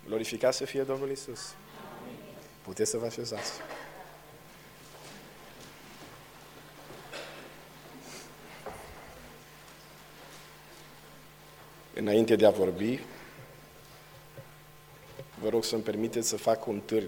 Glorificat să fie Domnul Iisus. Puteți să vă așezați. Înainte de a vorbi, vă rog să-mi permiteți să fac un târg,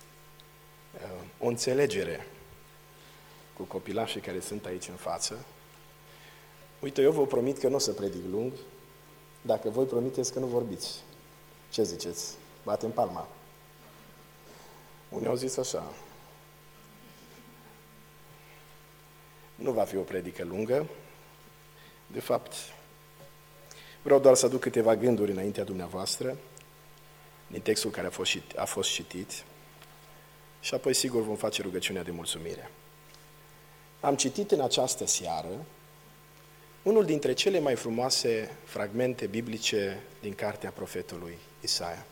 o înțelegere cu copilașii care sunt aici în față. Uite, eu vă promit că nu o să predic lung, dacă voi promiteți că nu vorbiți. Ce ziceți? Batem palma. Unii au zis așa. Nu va fi o predică lungă. De fapt, vreau doar să aduc câteva gânduri înaintea dumneavoastră, din textul care a fost citit, și apoi, sigur, vom face rugăciunea de mulțumire. Am citit în această seară unul dintre cele mai frumoase fragmente biblice din cartea profetului Isaia.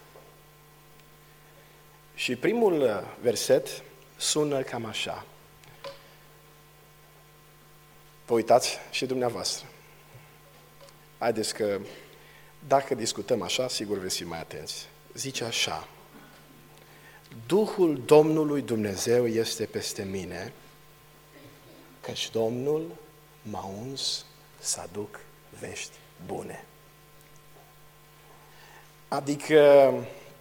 Și primul verset sună cam așa. Vă uitați și dumneavoastră. Haideți că dacă discutăm așa, sigur veți fi mai atenți. Zice așa: Duhul Domnului Dumnezeu este peste mine, căci Domnul m-a uns să aduc vești bune. Adică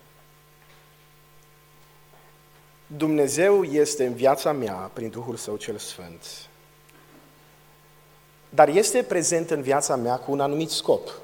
Dumnezeu este în viața mea prin Duhul Său cel Sfânt, dar este prezent în viața mea cu un anumit scop.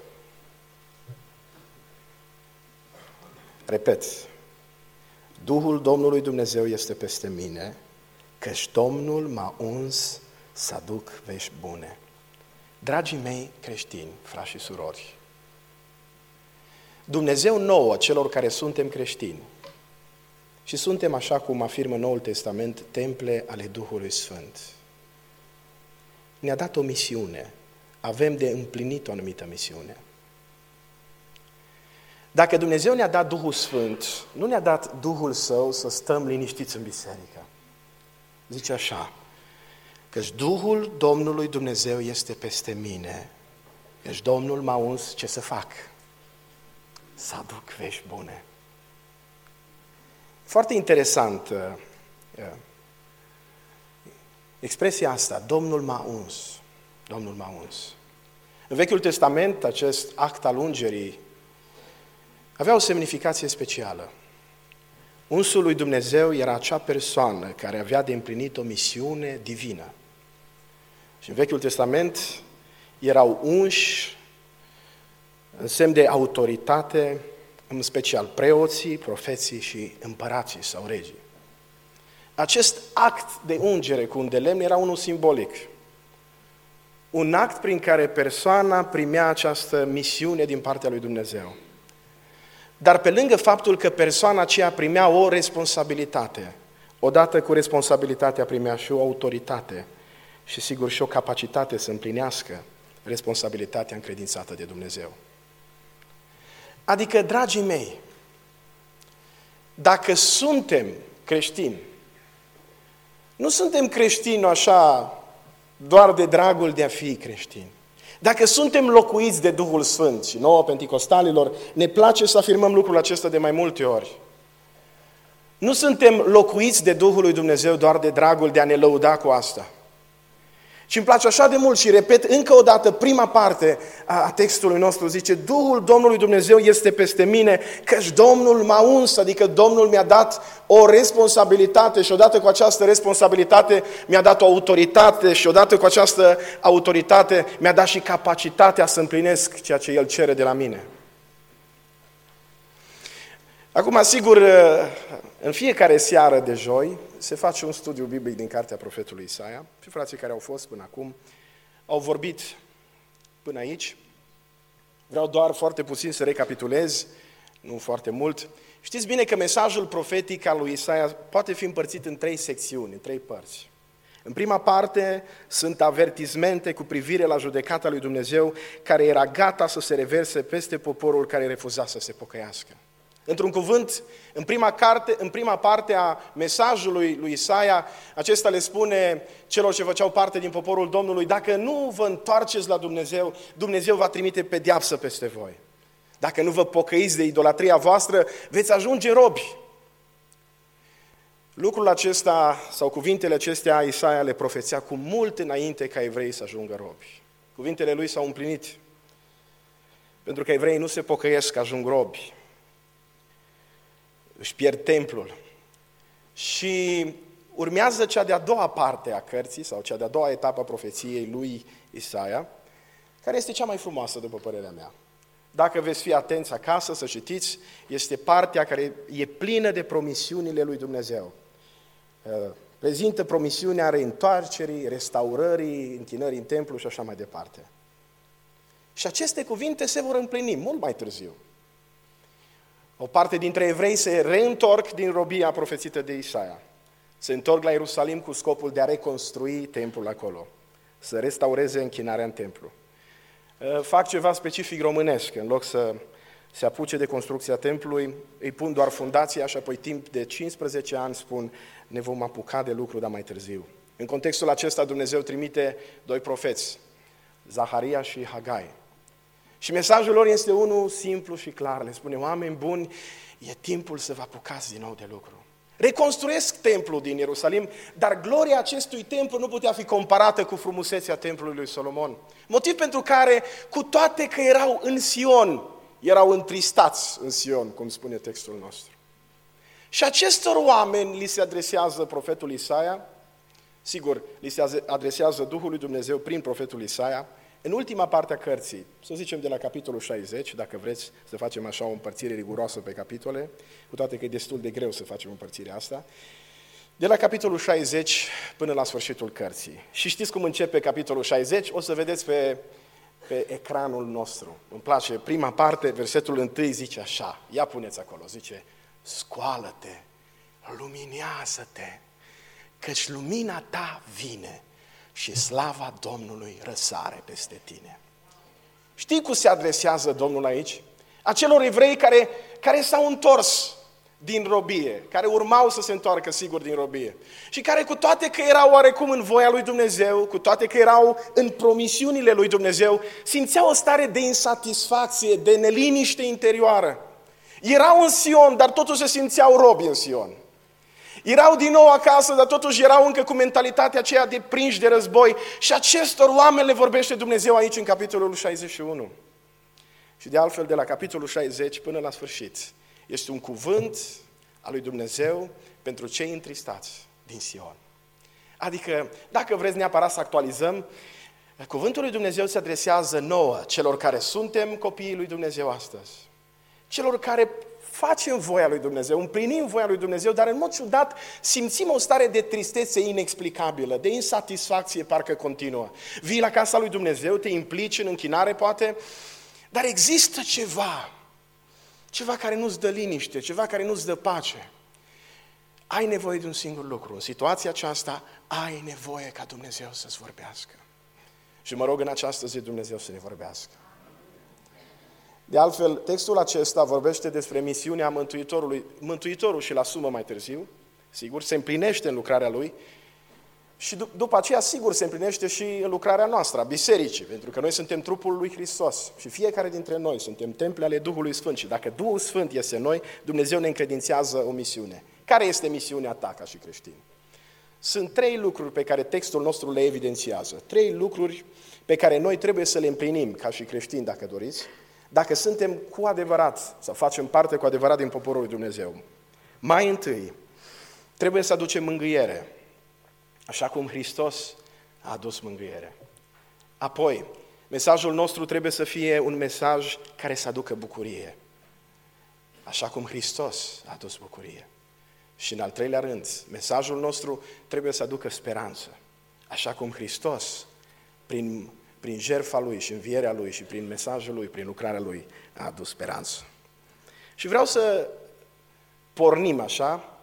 Repet, Duhul Domnului Dumnezeu este peste mine, căci Domnul m-a uns să aduc vești bune. Dragii mei creștini, frați și surori, Dumnezeu nouă, celor care suntem creștini, și suntem, așa cum afirmă Noul Testament, temple ale Duhului Sfânt, ne-a dat o misiune. Avem de împlinit o anumită misiune. Dacă Dumnezeu ne-a dat Duhul Sfânt, nu ne-a dat Duhul Său să stăm liniștiți în biserică. Zice așa: căci Duhul Domnului Dumnezeu este peste mine, căci Domnul m-a uns ce să fac? Să aduc vești bune. Foarte interesant expresia asta, Domnul m-a uns. Domnul m-a uns. În Vechiul Testament, acest act al ungerii avea o semnificație specială. Unsul lui Dumnezeu era acea persoană care avea de împlinit o misiune divină. Și în Vechiul Testament erau unși în semn de autoritate, în special preoții, profeții și împărații sau regii. Acest act de ungere cu un de lemn era unul simbolic. Un act prin care persoana primea această misiune din partea lui Dumnezeu. Dar pe lângă faptul că persoana aceea primea o responsabilitate, odată cu responsabilitatea primea și o autoritate și sigur și o capacitate să împlinească responsabilitatea încredințată de Dumnezeu. Adică, dragii mei, dacă suntem creștini, nu suntem creștini așa doar de dragul de a fi creștini. Dacă suntem locuiți de Duhul Sfânt, și nouă penticostalilor ne place să afirmăm lucrul acesta de mai multe ori, nu suntem locuiți de Duhul lui Dumnezeu doar de dragul de a ne lăuda cu asta. Și îmi place așa de mult și repet încă o dată prima parte a textului nostru, zice: Duhul Domnului Dumnezeu este peste mine, căci Domnul m-a uns, adică Domnul mi-a dat o responsabilitate și odată cu această responsabilitate mi-a dat o autoritate și odată cu această autoritate mi-a dat și capacitatea să împlinesc ceea ce El cere de la mine. Acum, sigur, în fiecare seară de joi se face un studiu biblic din cartea profetului Isaia și frații care au fost până acum au vorbit până aici. Vreau doar foarte puțin să recapitulez, nu foarte mult. Știți bine că mesajul profetic al lui Isaia poate fi împărțit în 3 secțiuni, în 3 părți. În prima parte sunt avertismente cu privire la judecata lui Dumnezeu care era gata să se reverse peste poporul care refuza să se pocăiască. Într-un cuvânt, în prima parte a mesajului lui Isaia, acesta le spune celor ce făceau parte din poporul Domnului: dacă nu vă întoarceți la Dumnezeu, Dumnezeu va trimite pedeapsă peste voi. Dacă nu vă pocăiți de idolatria voastră, veți ajunge robi. Lucrul acesta, sau cuvintele acestea, Isaia le profețea cu mult înainte ca evreii să ajungă robi. Cuvintele lui s-au împlinit. Pentru că evreii nu se pocăiesc, ajung robi. Își pierd templul. Și urmează cea de-a doua parte a cărții, sau cea de-a doua etapă a profeției lui Isaia, care este cea mai frumoasă, după părerea mea. Dacă veți fi atenți acasă să citiți, este partea care e plină de promisiunile lui Dumnezeu. Prezintă promisiunea reîntoarcerii, restaurării, închinării în templu și așa mai departe. Și aceste cuvinte se vor împlini mult mai târziu. O parte dintre evrei se reîntorc din robia profețită de Isaia. Se întorc la Ierusalim cu scopul de a reconstrui templul acolo, să restaureze închinarea în templu. Fac ceva specific românesc, în loc să se apuce de construcția templului, îi pun doar fundația și apoi timp de 15 ani spun ne vom apuca de lucru, dar mai târziu. În contextul acesta Dumnezeu trimite doi profeți, Zaharia și Hagai. Și mesajul lor este unul simplu și clar. Le spune, oameni buni, e timpul să vă apucați din nou de lucru. Reconstruiesc templul din Ierusalim, dar gloria acestui templu nu putea fi comparată cu frumusețea templului lui Solomon. Motiv pentru care, cu toate că erau în Sion, erau întristați în Sion, cum spune textul nostru. Și acestor oameni li se adresează profetul Isaia, sigur, li se adresează Duhul lui Dumnezeu prin profetul Isaia, în ultima parte a cărții, să zicem de la capitolul 60, dacă vreți să facem așa o împărțire riguroasă pe capitole, cu toate că e destul de greu să facem împărțirea asta, de la capitolul 60 până la sfârșitul cărții. Și știți cum începe capitolul 60? O să vedeți pe ecranul nostru. Îmi place prima parte, versetul 1 zice așa, ia puneți acolo, zice, scoală-te, luminează-te, căci lumina ta vine și slava Domnului răsare peste tine. Știi cum se adresează Domnul aici? Acelor evrei care s-au întors din robie, care urmau să se întoarcă sigur din robie și care cu toate că erau oarecum în voia lui Dumnezeu, cu toate că erau în promisiunile lui Dumnezeu, simțeau o stare de insatisfacție, de neliniște interioară. Erau în Sion, dar totuși se simțeau robi în Sion. Erau din nou acasă, dar totuși erau încă cu mentalitatea aceea de prinși de război. Și acestor oameni le vorbește Dumnezeu aici în capitolul 61. Și de altfel, de la capitolul 60 până la sfârșit, este un cuvânt al lui Dumnezeu pentru cei întristați din Sion. Adică, dacă vreți neapărat să actualizăm, cuvântul lui Dumnezeu se adresează nouă, celor care suntem copiii lui Dumnezeu astăzi. Celor care facem voia lui Dumnezeu, împlinim voia lui Dumnezeu, dar în mod ciudat simțim o stare de tristețe inexplicabilă, de insatisfacție parcă continuă. Vii la casa lui Dumnezeu, te implici în închinare poate, dar există ceva care nu-ți dă liniște, ceva care nu-ți dă pace. Ai nevoie de un singur lucru. În situația aceasta ai nevoie ca Dumnezeu să-ți vorbească. Și mă rog în această zi Dumnezeu să ne vorbească. De altfel, textul acesta vorbește despre misiunea Mântuitorului. Mântuitorul și-l asumă mai târziu, sigur, se împlinește în lucrarea lui și după aceea, sigur, se împlinește și în lucrarea noastră, a bisericii, pentru că noi suntem trupul lui Hristos și fiecare dintre noi suntem temple ale Duhului Sfânt și dacă Duhul Sfânt este în noi, Dumnezeu ne încredințează o misiune. Care este misiunea ta ca și creștin? Sunt 3 lucruri pe care textul nostru le evidențiază, 3 lucruri pe care noi trebuie să le împlinim ca și creștini, dacă doriți, dacă suntem cu adevărat, să facem parte cu adevărat din poporul lui Dumnezeu. Mai întâi, trebuie să aducem mângâiere, așa cum Hristos a adus mângâiere. Apoi, mesajul nostru trebuie să fie un mesaj care să aducă bucurie, așa cum Hristos a adus bucurie. Și în al treilea rând, mesajul nostru trebuie să aducă speranță, așa cum Hristos, prin jertfa Lui și învierea Lui și prin mesajul Lui, prin lucrarea Lui, a adus speranță. Și vreau să pornim așa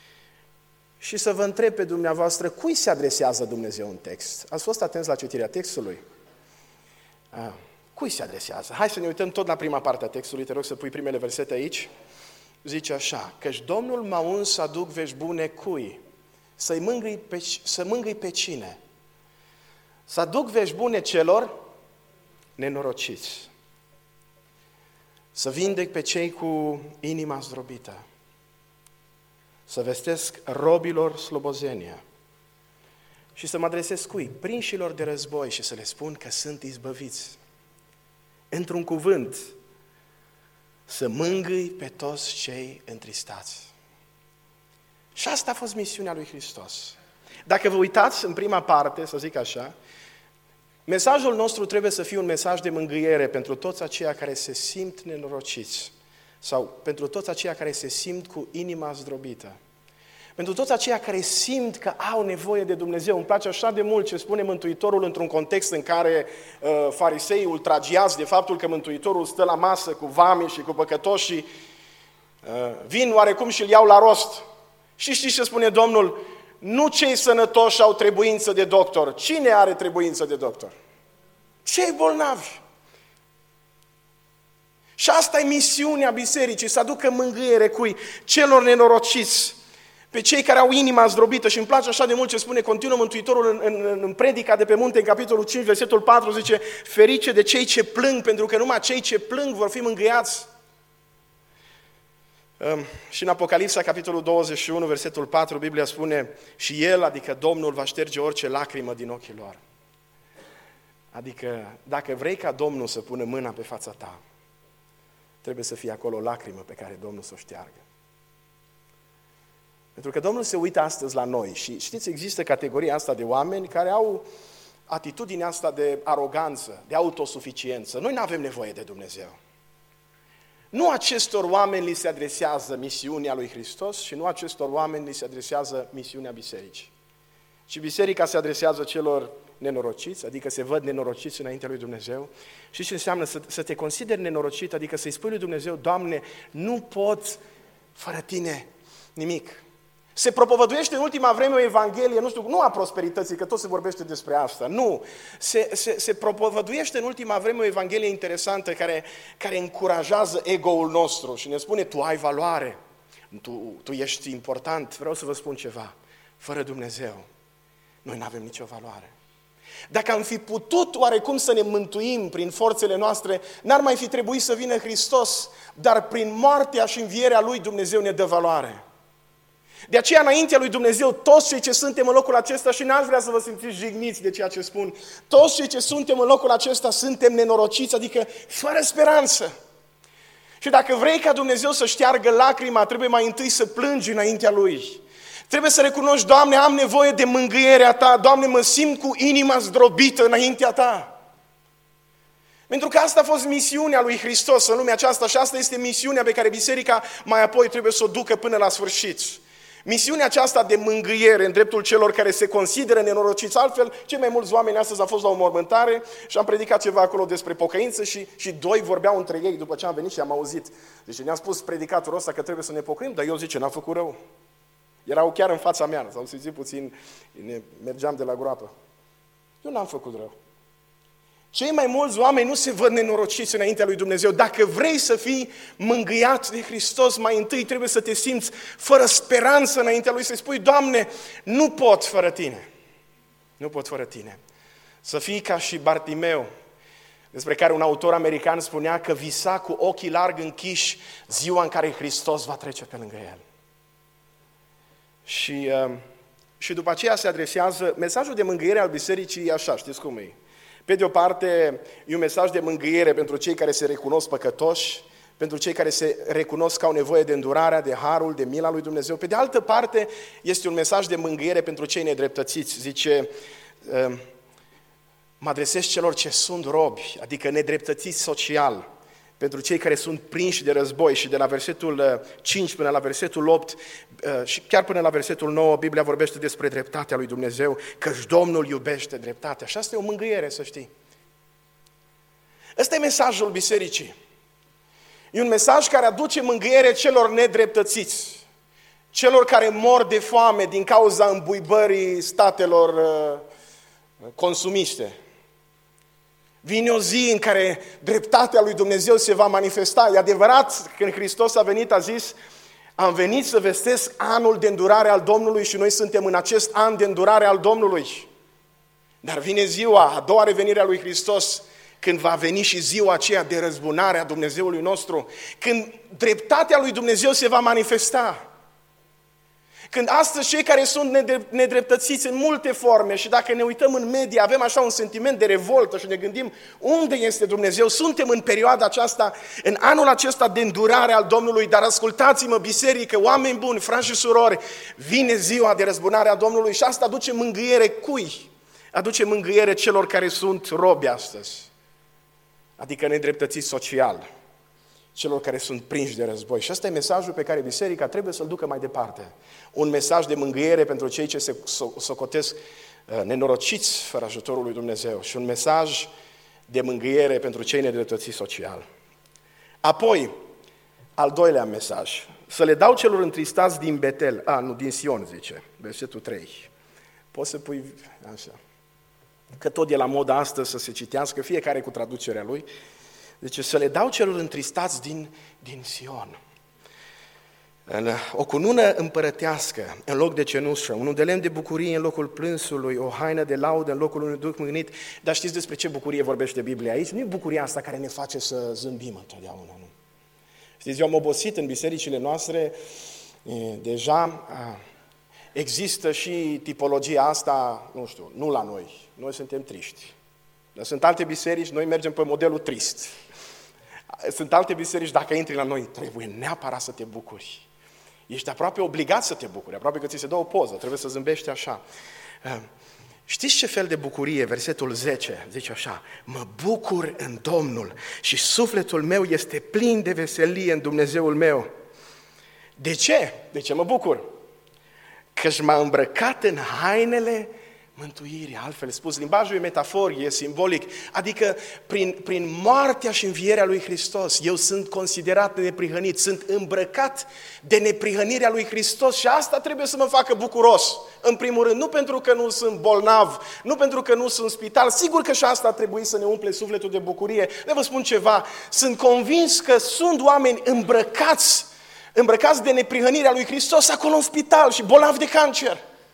și să vă întreb pe dumneavoastră, cui se adresează Dumnezeu în text? Ați fost atenți la citirea textului? Cui se adresează? Hai să ne uităm tot la prima parte a textului, te rog să pui primele versete aici. Zice așa, căci Domnul m-a uns să aduc vești bune cui? Să mângâi pe cine? Să aduc vești bune celor nenorociți. să vindec pe cei cu inima zdrobită, să vestesc robilor slobozenia și să mă adresez cui? Prinșilor de război și să le spun că sunt izbăviți. Într-un cuvânt, să mângâi pe toți cei întristați. Și asta a fost misiunea lui Hristos. Dacă vă uitați în prima parte, să zic așa, mesajul nostru trebuie să fie un mesaj de mângâiere pentru toți aceia care se simt nenorociți sau pentru toți aceia care se simt cu inima zdrobită. Pentru toți aceia care simt că au nevoie de Dumnezeu. Îmi place așa de mult ce spune Mântuitorul într-un context în care fariseii ultragiați de faptul că Mântuitorul stă la masă cu vamii și cu păcătoșii, vin oarecum și îl iau la rost. Și știți ce spune Domnul? Nu cei sănătoși au trebuință de doctor. Cine are trebuință de doctor? Cei bolnavi. Și asta e misiunea bisericii, să aducă mângâiere cui? Celor nenorociți, pe cei care au inima zdrobită. Și îmi place așa de mult ce spune continuă Mântuitorul în predica de pe munte, în capitolul 5, versetul 4, zice: ferice de cei ce plâng, pentru că numai cei ce plâng vor fi mângâiați. Și în Apocalipsa, capitolul 21, versetul 4, Biblia spune: și El, adică Domnul, va șterge orice lacrimă din ochii lor. Adică, dacă vrei ca Domnul să pună mâna pe fața ta, trebuie să fie acolo o lacrimă pe care Domnul să o șteargă. Pentru că Domnul se uită astăzi la noi și știți, există categoria asta de oameni care au atitudinea asta de aroganță, de autosuficiență. Noi nu avem nevoie de Dumnezeu. Nu acestor oameni li se adresează misiunea lui Hristos și nu acestor oameni li se adresează misiunea bisericii. Și biserica se adresează celor nenorociți, adică se văd nenorociți înaintea lui Dumnezeu. Și ce înseamnă să te consideri nenorocit, adică să-i spui lui Dumnezeu: Doamne, nu pot fără Tine nimic. Se propovăduiește în ultima vreme o evanghelie, nu a prosperității, că tot se vorbește despre asta, nu. Se propovăduiește în ultima vreme o evanghelie interesantă care încurajează ego-ul nostru și ne spune: tu ai valoare, tu ești important. Vreau să vă spun ceva: fără Dumnezeu, noi nu avem nicio valoare. Dacă am fi putut oarecum să ne mântuim prin forțele noastre, n-ar mai fi trebuit să vină Hristos, dar prin moartea și învierea Lui Dumnezeu ne dă valoare. De aceea, înaintea lui Dumnezeu, toți cei ce suntem în locul acesta, și n-aș vrea să vă simțiți jigniți de ceea ce spun, toți cei ce suntem în locul acesta suntem nenorociți, adică fără speranță. Și dacă vrei ca Dumnezeu să șteargă lacrima, trebuie mai întâi să plângi înaintea Lui. Trebuie să recunoști: Doamne, am nevoie de mângâierea Ta, Doamne, mă simt cu inima zdrobită înaintea Ta. Pentru că asta a fost misiunea lui Hristos în lumea aceasta și asta este misiunea pe care biserica mai apoi trebuie să o ducă până la sfârșit. Misiunea aceasta de mângâiere în dreptul celor care se consideră nenorociți. Altfel, cei mai mulți oameni astăzi au fost la o mormântare și am predicat ceva acolo despre pocăință și doi vorbeau între ei după ce am venit și am auzit. Deci ne-a spus predicatorul ăsta că trebuie să ne pocăim, dar eu zice, n-a făcut rău. Erau chiar în fața mea, s-au simțit puțin, mergeam de la groapă. Eu n-am făcut rău. Cei mai mulți oameni nu se văd nenorociți înaintea lui Dumnezeu. Dacă vrei să fii mângâiat de Hristos, mai întâi trebuie să te simți fără speranță înaintea Lui, să-i spui: Doamne, nu pot fără Tine. Nu pot fără Tine. Să fii ca și Bartimeu, despre care un autor american spunea că visa cu ochii larg închiși ziua în care Hristos va trece pe lângă el. Și după aceea se adresează, mesajul de mângâiere al bisericii e așa, știți cum e? Pe de o parte, e un mesaj de mângâiere pentru cei care se recunosc păcătoși, pentru cei care se recunosc că au nevoie de îndurarea, de harul, de mila lui Dumnezeu. Pe de altă parte, este un mesaj de mângâiere pentru cei nedreptățiți. Zice: mă adresez celor ce sunt robi, adică nedreptățiți social, pentru cei care sunt prinși de război. Și de la versetul 5 până la versetul 8 și chiar până la versetul 9, Biblia vorbește despre dreptatea lui Dumnezeu, căci Domnul iubește dreptatea. Și asta e o mângâiere, să știi. Ăsta e mesajul bisericii. E un mesaj care aduce mângâiere celor nedreptățiți, celor care mor de foame din cauza îmbuibării statelor consumiste. Vine o zi în care dreptatea lui Dumnezeu se va manifesta. E adevărat, când Hristos a venit, a zis: am venit să vestesc anul de îndurare al Domnului și noi suntem în acest an de îndurare al Domnului. Dar vine ziua, a doua revenire a lui Hristos, când va veni și ziua aceea de răzbunare a Dumnezeului nostru, când dreptatea lui Dumnezeu se va manifesta. Când astăzi cei care sunt nedreptățiți în multe forme și dacă ne uităm în media, avem așa un sentiment de revoltă și ne gândim unde este Dumnezeu, suntem în perioada aceasta, în anul acesta de îndurare al Domnului, dar ascultați-mă, biserică, oameni buni, frați și surori, vine ziua de răzbunare a Domnului și asta aduce mângâiere cui? Aduce mângâiere celor care sunt robi astăzi, adică nedreptățiți social, celor care sunt prinși de război. Și ăsta e mesajul pe care biserica trebuie să-l ducă mai departe. Un mesaj de mângâiere pentru cei ce se socotesc nenorociți fără ajutorul lui Dumnezeu și un mesaj de mângâiere pentru cei nedreptățiți social. Apoi, al doilea mesaj, să le dau celor întristați din Betel, din Sion, zice, versetul 3. Poți să pui așa, că tot e la modă astăzi să se citească, fiecare cu traducerea lui. Deci să le dau celor întristați din Sion. O cunună împărătească în loc de cenușă, un de lemn de bucurie în locul plânsului, o haină de laudă în locul unui duh mâhnit. Dar știți despre ce bucurie vorbește Biblia aici? Nu e bucuria asta care ne face să zâmbim întotdeauna, nu? Știți, eu am obosit în bisericile noastre, deja există și tipologia asta, nu știu, nu la noi. Noi suntem triști. Dar sunt alte biserici, noi mergem pe modelul trist. Sunt alte biserici, dacă intri la noi, trebuie neapărat să te bucuri. Ești aproape obligat să te bucuri, aproape că ți se dă o poză, trebuie să zâmbești așa. Știți ce fel de bucurie? Versetul 10 zice așa: mă bucur în Domnul și sufletul meu este plin de veselie în Dumnezeul meu. De ce? De ce mă bucur? Căci m-a îmbrăcat în hainele mântuirii, altfel spus, limbajul e metaforic, e simbolic, adică prin moartea și învierea lui Hristos, eu sunt considerat neprihănit, sunt îmbrăcat de neprihănirea lui Hristos și asta trebuie să mă facă bucuros. În primul rând, nu pentru că nu sunt bolnav, nu pentru că nu sunt în spital, sigur că și asta ar trebui să ne umple sufletul de bucurie. Le vă spun ceva, sunt convins că sunt oameni îmbrăcați de neprihănirea lui Hristos acolo în spital și bolnavi de cancer.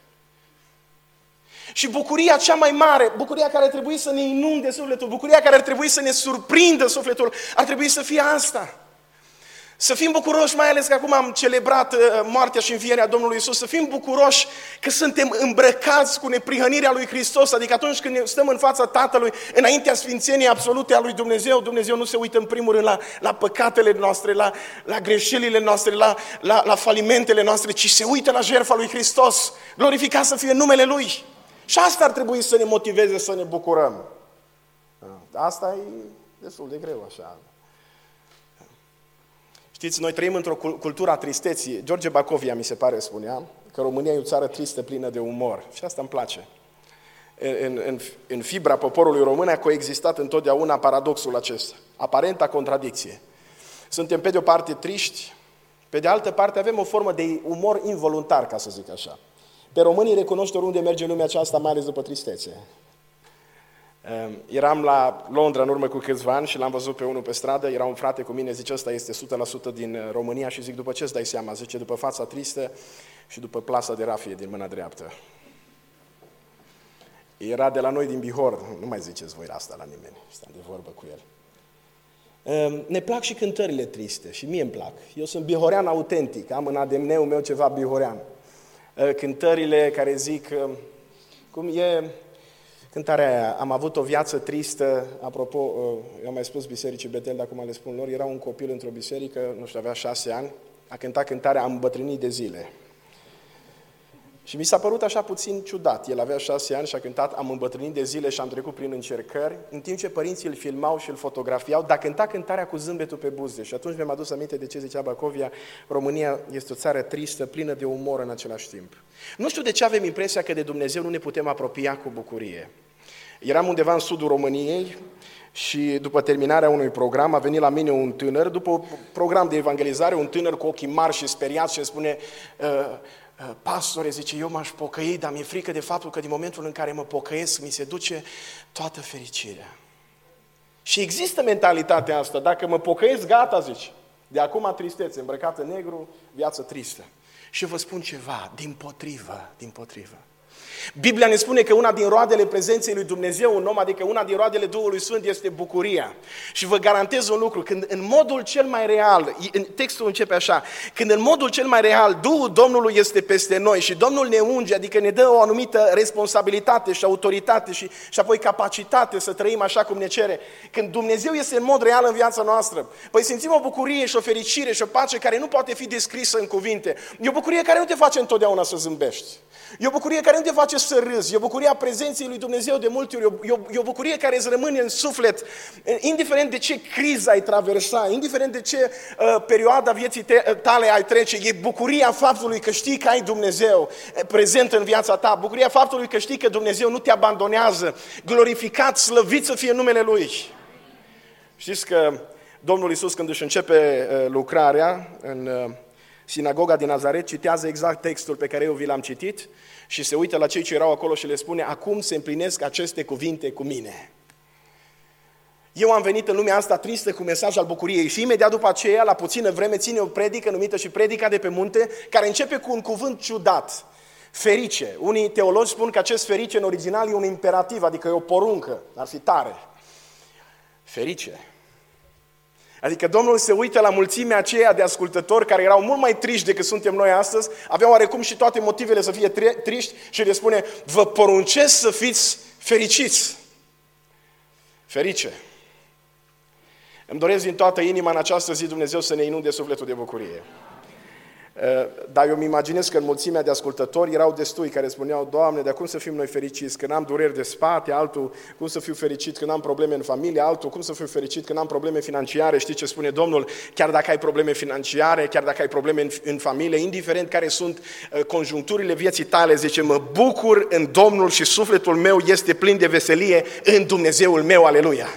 Și bucuria cea mai mare, bucuria care ar trebui să ne inunde sufletul, bucuria care ar trebui să ne surprindă sufletul, ar trebui să fie asta. Să fim bucuroși, mai ales că acum am celebrat moartea și învierea Domnului Iisus, să fim bucuroși că suntem îmbrăcați cu neprihănirea lui Hristos, adică atunci când stăm în fața Tatălui, înaintea sfințeniei absolute a lui Dumnezeu, Dumnezeu nu se uită în primul rând la păcatele noastre, la greșelile noastre, la falimentele noastre, ci se uită la jertfa lui Hristos, glorificat să fie numele Lui. Și asta ar trebui să ne motiveze să ne bucurăm. Asta e destul de greu așa. Știți, noi trăim într-o cultură a tristeții. George Bacovia, mi se pare, spunea că România e o țară tristă, plină de umor. Și asta îmi place. În fibra poporului român a coexistat întotdeauna paradoxul acesta, aparenta contradicție. Suntem pe de o parte triști, pe de altă parte avem o formă de umor involuntar, ca să zic așa. Pe românii recunoști oriunde merge lumea aceasta, mai ales după tristețe. Eram la Londra în urmă cu câțiva ani și l-am văzut pe unul pe stradă, era un frate cu mine, zice, ăsta este 100% din România și zic, după ce îți dai seama? Zice, după fața tristă și după plasa de rafie din mâna dreaptă. Era de la noi din Bihor, nu mai ziceți voi asta la nimeni, stăm de vorbă cu el. Ne plac și cântările triste și mie îmi plac. Eu sunt bihorean autentic, am în ADN-ul meu ceva bihorean. Cântările care zic, cum e cântarea aia, am avut o viață tristă, apropo, eu am mai spus bisericii Betel, dar acum le spun lor, era un copil într-o biserică, nu știu, avea 6 ani, a cântat cântarea Am îmbătrânit de zile. Și mi s-a părut așa puțin ciudat, el avea 6 ani și a cântat Am îmbătrânit de zile și am trecut prin încercări, în timp ce părinții îl filmau și îl fotografiau, dar cânta cântarea cu zâmbetul pe buze. Și atunci mi-am adus aminte de ce zicea Bacovia, România este o țară tristă, plină de umor în același timp. Nu știu de ce avem impresia că de Dumnezeu nu ne putem apropia cu bucurie. Eram undeva în sudul României și după terminarea unui program a venit la mine un tânăr, după un program de evangelizare, un tânăr cu ochii mari și speriat și îmi spune, pastore, zice, eu m-aș pocăi, dar mi-e frică de faptul că din momentul în care mă pocăiesc, mi se duce toată fericirea. Și există mentalitatea asta, dacă mă pocăiesc, gata, zice, de acum tristețe, îmbrăcată negru, viață tristă. Și vă spun ceva, din potrivă. Biblia ne spune că una din roadele prezenței lui Dumnezeu în om, adică una din roadele Duhului Sfânt, este bucuria. Și vă garantez un lucru, când în modul cel mai real, textul începe așa, când în modul cel mai real Duhul Domnului este peste noi și Domnul ne unge, adică ne dă o anumită responsabilitate și autoritate și apoi capacitate să trăim așa cum ne cere, când Dumnezeu este în mod real în viața noastră, păi simțim o bucurie și o fericire și o pace care nu poate fi descrisă în cuvinte. E o bucurie care nu te face întotdeauna să zâmbești. E o bucurie care nu te face să râzi, e o bucurie a prezenței lui Dumnezeu de multe ori, e o bucurie care îți rămâne în suflet, indiferent de ce criză ai traversa, indiferent de ce perioada vieții tale ai trece, e bucuria faptului că știi că ai Dumnezeu prezent în viața ta, bucuria faptului că știi că Dumnezeu nu te abandonează, glorificat, slăvit să fie numele Lui. Știți că Domnul Iisus, când își începe lucrarea în sinagoga din Nazaret, citează exact textul pe care eu vi l-am citit și se uită la cei ce erau acolo și le spune: acum se împlinesc aceste cuvinte cu mine. Eu am venit în lumea asta tristă cu mesaj al bucuriei și imediat după aceea, la puțină vreme, ține o predică numită și predica de pe munte, care începe cu un cuvânt ciudat, ferice. Unii teologi spun că acest ferice în original e un imperativ, adică e o poruncă, ar fi tare. Ferice. Adică Domnul se uită la mulțimea aceea de ascultători care erau mult mai triști decât suntem noi astăzi, aveau oarecum și toate motivele să fie triști și le spune: vă poruncesc să fiți fericiți. Ferice. Îmi doresc din toată inima în această zi Dumnezeu să ne inunde sufletul de bucurie. Dar eu îmi imaginez că în mulțimea de ascultători erau destui care spuneau: Doamne, dar cum să fim noi fericiți când am dureri de spate, altul cum să fiu fericit când am probleme în familie, altul cum să fiu fericit când am probleme financiare. Știi ce spune Domnul? Chiar dacă ai probleme financiare, chiar dacă ai probleme în familie, indiferent care sunt conjuncturile vieții tale, zice: mă bucur în Domnul și sufletul meu este plin de veselie în Dumnezeul meu, aleluia!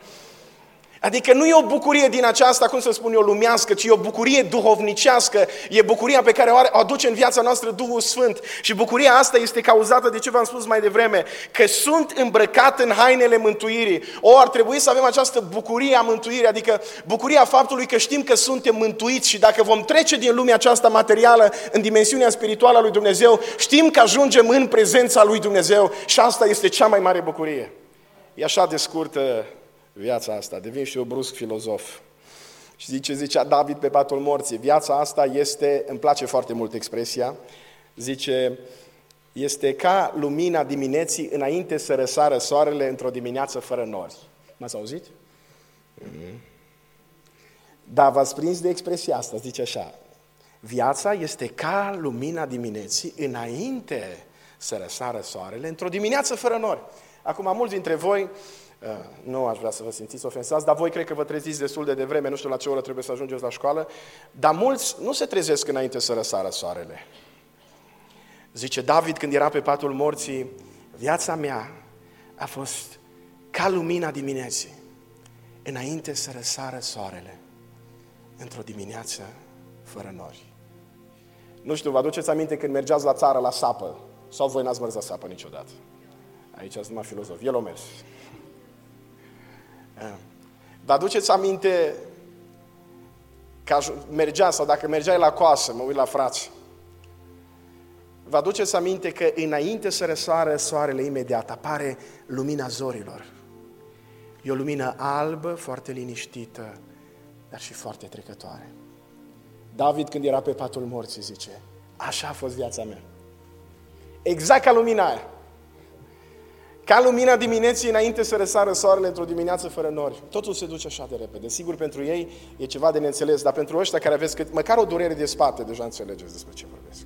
Adică nu e o bucurie din aceasta, cum să spun eu, lumească, ci e o bucurie duhovnicească, e bucuria pe care o aduce în viața noastră Duhul Sfânt. Și bucuria asta este cauzată de ce v-am spus mai devreme, că sunt îmbrăcat în hainele mântuirii. Ar trebui să avem această bucurie a mântuirii, adică bucuria faptului că știm că suntem mântuiți și dacă vom trece din lumea aceasta materială în dimensiunea spirituală a lui Dumnezeu, știm că ajungem în prezența lui Dumnezeu și asta este cea mai mare bucurie. E așa de scurtă viața asta, devin și eu brusc filozof. Și zicea David pe patul morții, viața asta este, îmi place foarte mult expresia, zice, este ca lumina dimineții înainte să răsară soarele într-o dimineață fără nori. M-ați auzit? Da, v-ați prins de expresia asta, zice așa, viața este ca lumina dimineții înainte să răsară soarele într-o dimineață fără nori. Acum, mulți dintre voi, nu aș vrea să vă simțiți ofensați, dar voi cred că vă treziți destul de devreme, nu știu la ce oră trebuie să ajungeți la școală, dar mulți nu se trezesc înainte să răsară soarele. Zice David când era pe patul morții, viața mea a fost ca lumina dimineții, înainte să răsară soarele, într-o dimineață fără nori. Nu știu, vă aduceți aminte când mergeați la țară la sapă, sau voi n-ați mers la sapă niciodată? Aici sunt numai filozof, el o mers. Dar aduceți aminte că mergea, sau dacă mergeai la coasă, mă uit la frați, vă aduceți aminte că înainte să răsară soarele imediat apare lumina zorilor. E o lumină albă, foarte liniștită, dar și foarte trecătoare. David când era pe patul morții zice, așa a fost viața mea. Exact ca lumina aia. Ca lumina dimineții înainte să răsară soarele într-o dimineață fără nori. Totul se duce așa de repede. Sigur, pentru ei e ceva de neînțeles, dar pentru ăștia care aveți măcar o durere de spate, deja înțelegeți despre ce vorbesc.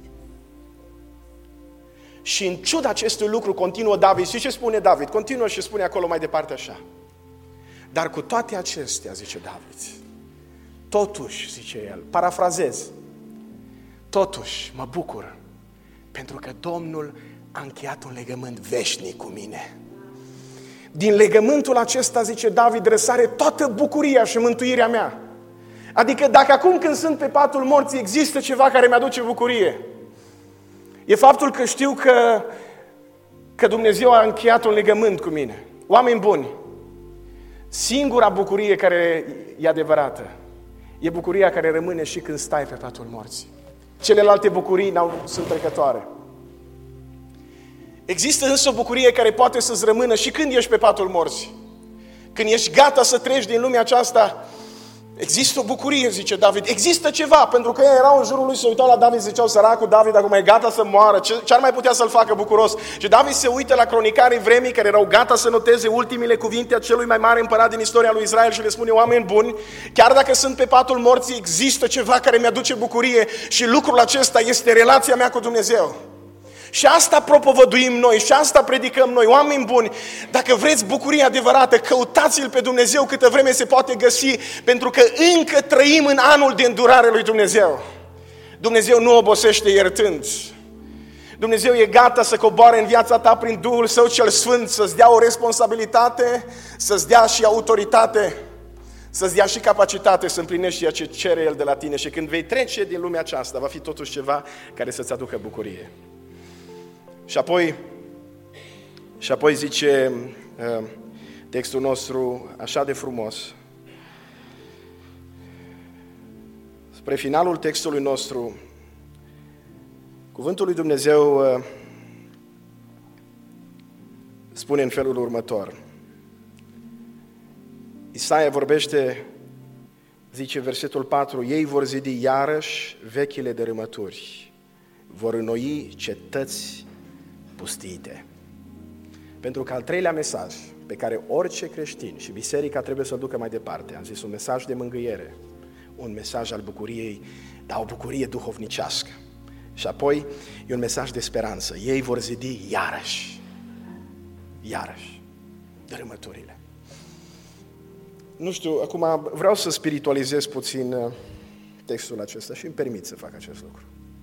Și în ciuda acestui lucru continuă David. Și ce spune David? Continuă și spune acolo mai departe așa. Dar cu toate acestea, zice David, totuși, zice el, parafrazez, totuși mă bucur, pentru că Domnul a încheiat un legământ veșnic cu mine. Din legământul acesta, zice David, răsare toată bucuria și mântuirea mea. Adică dacă acum când sunt pe patul morții există ceva care mi-aduce bucurie, e faptul că știu că Dumnezeu a încheiat un legământ cu mine. Oameni buni, singura bucurie care e adevărată e bucuria care rămâne și când stai pe patul morții. Celelalte bucurii sunt trecătoare. Există însă o bucurie care poate să-ți rămână și când ești pe patul morții. Când ești gata să treci din lumea aceasta, există o bucurie, zice David. Există ceva, pentru că ei erau în jurul lui, se uitau la David, ziceau, săracul David, acum e gata să moară, ce ar mai putea să-l facă bucuros? Și David se uită la cronicarii vremii care erau gata să noteze ultimile cuvinte a celui mai mare împărat din istoria lui Israel și le spune, oameni buni, chiar dacă sunt pe patul morții, există ceva care mi-aduce bucurie și lucrul acesta este relația mea cu Dumnezeu. Și asta propovăduim noi, și asta predicăm noi, oameni buni, dacă vreți bucurie adevărată, căutați-L pe Dumnezeu câtă vreme se poate găsi, pentru că încă trăim în anul de îndurare lui Dumnezeu. Dumnezeu nu obosește iertând. Dumnezeu e gata să coboare în viața ta prin Duhul Său cel Sfânt, să-ți dea o responsabilitate, să-ți dea și autoritate, să-ți dea și capacitate să împlinești ceea ce cere El de la tine. Și când vei trece din lumea aceasta, va fi totuși ceva care să-ți aducă bucurie. Și apoi zice textul nostru așa de frumos. Spre finalul textului nostru, cuvântul lui Dumnezeu spune în felul următor. Isaia vorbește, zice versetul 4, ei vor zidi iarăși vechile dărâmături, vor înnoi cetăți pustiite. Pentru că al treilea mesaj pe care orice creștin și biserica trebuie să-l ducă mai departe, am zis un mesaj de mângâiere, un mesaj al bucuriei, dar o bucurie duhovnicească. Și apoi e un mesaj de speranță. Ei vor zidi iarăși dărâmăturile. Nu știu, acum vreau să spiritualizez puțin textul acesta și îmi permit să fac acest lucru.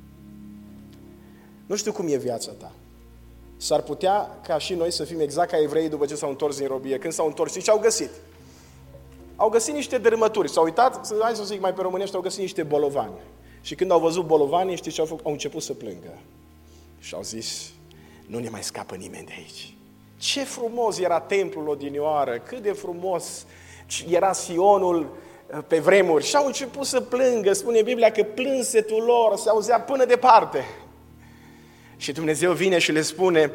Nu știu cum e viața ta. S-ar putea ca și noi să fim exact ca evreii după ce s-au întors din robie. Când s-au întors, și ce au găsit? Au găsit niște dărâmături. S-au uitat, hai să zic mai pe românești, au găsit niște bolovani. Și când au văzut bolovanii, știți ce au făcut? Au început să plângă. Și au zis, nu ne mai scapă nimeni de aici. Ce frumos era templul odinioară, cât de frumos era Sionul pe vremuri. Și au început să plângă, spune Biblia că plânsetul lor se auzea până departe. Și Dumnezeu vine și le spune,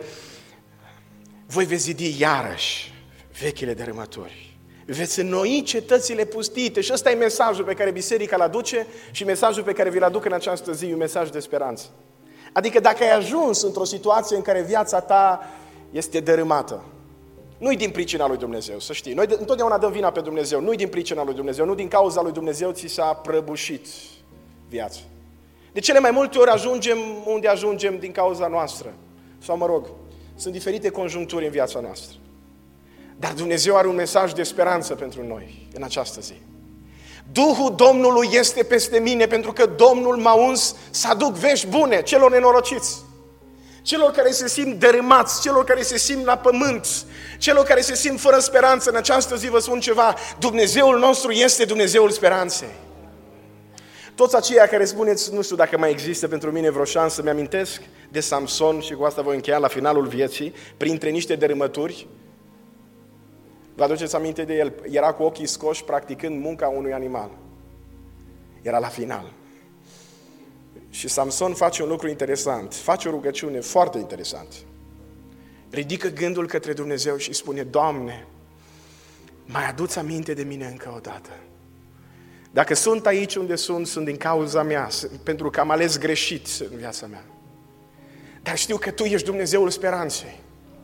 voi veți zidi iarăși vechile dărâmături. Veți înnoi cetățile pustite. Și ăsta e mesajul pe care biserica îl aduce și mesajul pe care vi-l aduc în această zi, un mesaj de speranță. Adică dacă ai ajuns într-o situație în care viața ta este dărâmată, nu-i din pricina lui Dumnezeu, să știi. Noi întotdeauna dăm vina pe Dumnezeu, nu-i din pricina lui Dumnezeu, nu din cauza lui Dumnezeu ți s-a prăbușit viața. De cele mai multe ori ajungem unde ajungem din cauza noastră. Sau mă rog, sunt diferite conjuncturi în viața noastră. Dar Dumnezeu are un mesaj de speranță pentru noi în această zi. Duhul Domnului este peste mine pentru că Domnul m-a uns să aduc vești bune celor nenorociți, celor care se simt dărâmați, celor care se simt la pământ, celor care se simt fără speranță. În această zi vă spun ceva, Dumnezeul nostru este Dumnezeul speranței. Toți aceia care spuneți, nu știu dacă mai există pentru mine vreo șansă, mi-amintesc de Samson și cu asta voi încheia la finalul vieții, printre niște dărâmături. Vă aduceți aminte de el? Era cu ochii scoși practicând munca unui animal. Era la final. Și Samson face un lucru interesant, face o rugăciune foarte interesant. Ridică gândul către Dumnezeu și spune, Doamne, mai adu-ți aminte de mine încă o dată. Dacă sunt aici unde sunt din cauza mea, pentru că am ales greșit în viața mea. Dar știu că Tu ești Dumnezeul speranței.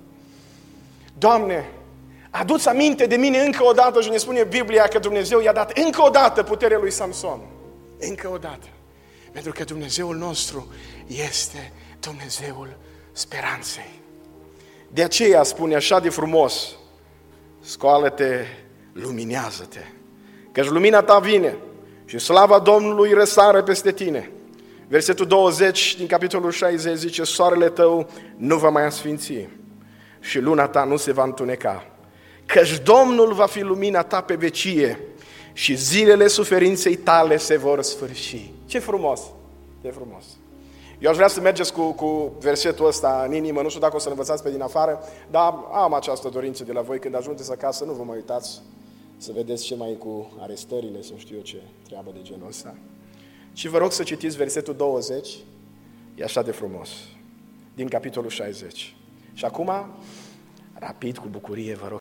Doamne, adu-ți aminte de mine încă o dată și ne spune Biblia că Dumnezeu i-a dat încă o dată puterea lui Samson. Încă o dată. Pentru că Dumnezeul nostru este Dumnezeul speranței. De aceea spune așa de frumos, scoală-te, luminează-te. Căci lumina ta vine și slava Domnului răsare peste tine. Versetul 20 din capitolul 60 zice, soarele tău nu va mai asfinți și luna ta nu se va întuneca. Căci Domnul va fi lumina ta pe vecie și zilele suferinței tale se vor sfârși. Ce frumos! Ce frumos! Eu aș vrea să mergeți cu versetul ăsta în inimă, nu știu dacă o să-l învățați pe din afară, dar am această dorință de la voi, când ajungeți acasă, nu vă mai uitați să vedeți ce mai e cu arestările, să știu eu ce treabă de genul ăsta. Și vă rog să citiți versetul 20, e așa de frumos, din capitolul 60. Și acum, rapid, cu bucurie, vă rog